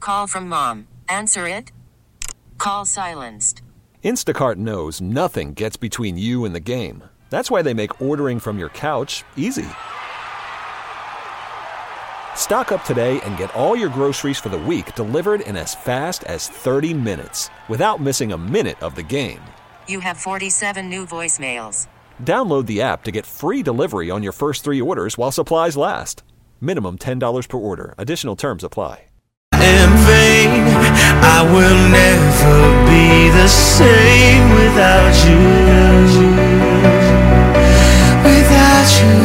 Call from mom. Answer it. Call silenced. Instacart knows nothing gets between you and the game. That's why they make ordering from your couch easy. Stock up today and get all your groceries for the week delivered in as fast as 30 minutes without missing a minute of the game. You have 47 new voicemails. Download the app to get free delivery on your first 3 orders while supplies last. Minimum $10 per order. Additional terms apply. In vain, I will never be the same without you. Without you,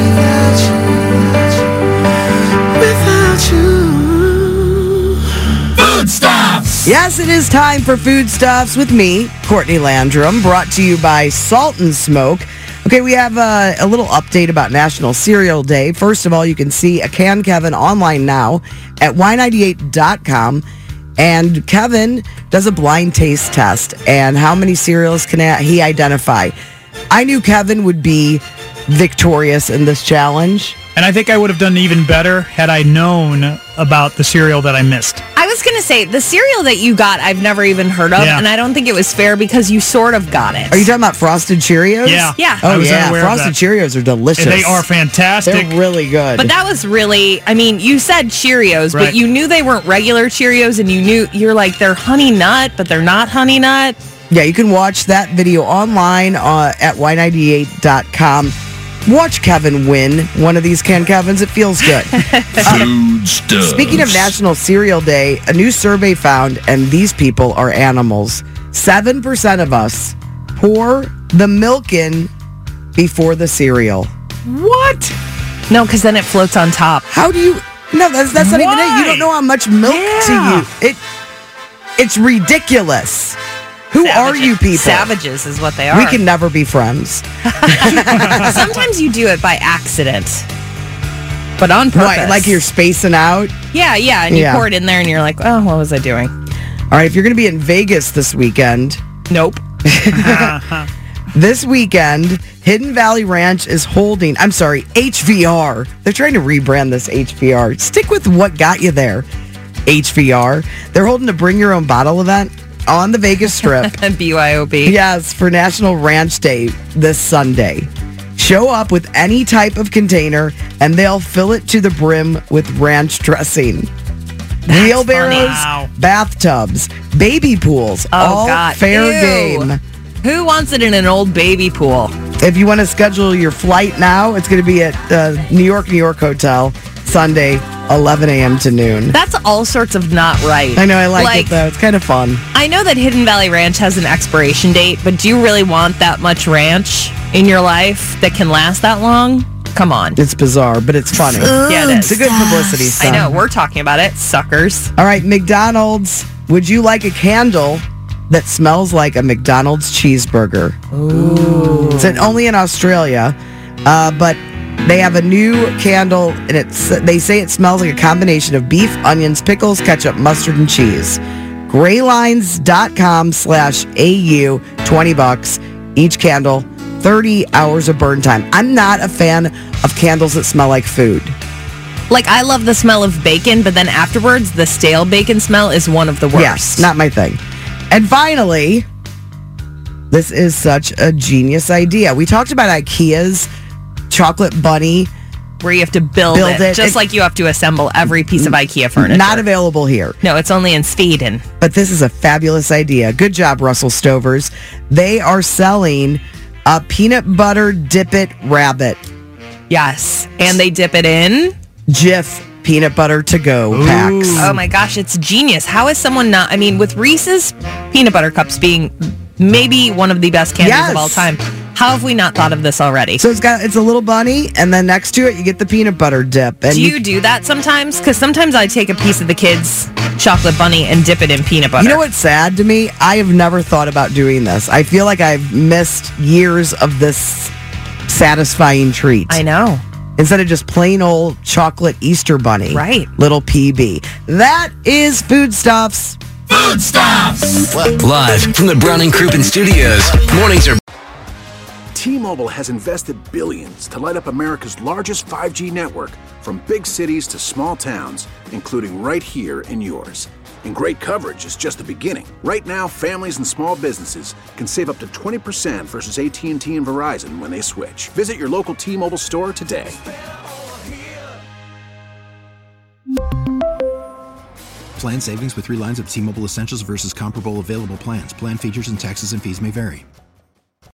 without you. Food Stuffs! Yes, it is time for Food Stuffs with me, Courtney Landrum, brought to you by Salt and Smoke. Okay, we have a little update about National Cereal Day. First of all, you can see a Can Kevin online now at y98.com. And Kevin does a blind taste test. And how many cereals can he identify? I knew Kevin would be victorious in this challenge. And I think I would have done even better had I known about the cereal that I missed. I was going to say, the cereal that you got, I've never even heard of, and I don't think it was fair because you sort of got it. Are you talking about Frosted Cheerios? Yeah. Yeah. Oh, yeah. Frosted Cheerios are delicious. And they are fantastic. They're really good. But that was really, I mean, you said Cheerios, Right. but you knew they weren't regular Cheerios, and you're like, they're Honey Nut, but they're not Honey Nut. Yeah, you can watch that video online at y98.com. Watch Kevin win one of these Can Kevins. It feels good. Food Stuffs. Speaking of National Cereal Day, a new survey found, and these people are animals, 7% of us pour the milk in before the cereal. What? No, because then it floats on top. How do you... No, that's not even it. You don't know how much milk to you. It's ridiculous. Who are you people? Savages is what they are. We can never be friends. Sometimes you do it by accident, but on purpose. What, like you're spacing out? Yeah, and you pour it in there and you're like, oh, what was I doing? All right, if you're going to be in Vegas this weekend... Nope. This weekend, Hidden Valley Ranch is holding... I'm sorry, HVR. They're trying to rebrand this HVR. Stick with what got you there, HVR. They're holding a Bring Your Own Bottle event on the Vegas Strip. BYOB. Yes, for National Ranch Day this Sunday. Show up with any type of container, and they'll fill it to the brim with ranch dressing. Wheelbarrows, Wow. bathtubs, baby pools, all fair game. Who wants it in an old baby pool? If you want to schedule your flight now, it's going to be at New York Hotel, Sunday, 11 a.m. to noon. That's all sorts of not right. I know, I like it though. It's kind of fun. I know that Hidden Valley Ranch has an expiration date, but do you really want that much ranch in your life that can last that long? Come on. It's bizarre, but it's funny. Yeah, it is. It's a good publicity I stunt. know, we're talking about it, suckers. All right, McDonald's, would you like a candle that smells like a McDonald's cheeseburger? Ooh. It's only in Australia, but they have a new candle, and they say it smells like a combination of beef, onions, pickles, ketchup, mustard, and cheese. Graylines.com/AU, $20 each candle, 30 hours of burn time. I'm not a fan of candles that smell like food. Like, I love the smell of bacon, but then afterwards, the stale bacon smell is one of the worst. Yes, not my thing. And finally, this is such a genius idea. We talked about IKEA's chocolate bunny. Where you have to build it. Just like you have to assemble every piece of IKEA furniture. Not available here. No, it's only in Sweden. But this is a fabulous idea. Good job, Russell Stovers. They are selling a peanut butter Dip It Rabbit. Yes. And they dip it in Jif peanut butter to go packs. Oh my gosh, it's genius. How is someone not... I mean, with Reese's peanut butter cups being maybe one of the best candies of all time, how have we not thought of this already? So it's a little bunny, and then next to it, you get the peanut butter dip. And do you do that sometimes? Because sometimes I take a piece of the kids' chocolate bunny and dip it in peanut butter. You know what's sad to me? I have never thought about doing this. I feel like I've missed years of this satisfying treat. I know. Instead of just plain old chocolate Easter bunny. Right. Little PB. That is Food Stuffs. Food Stuffs. Live from the Browning Crouppen Studios. Mornings are... T-Mobile has invested billions to light up America's largest 5G network, from big cities to small towns, including right here in yours. And great coverage is just the beginning. Right now, families and small businesses can save up to 20% versus AT&T and Verizon when they switch. Visit your local T-Mobile store today. Plan savings with 3 lines of T-Mobile Essentials versus comparable available plans. Plan features and taxes and fees may vary.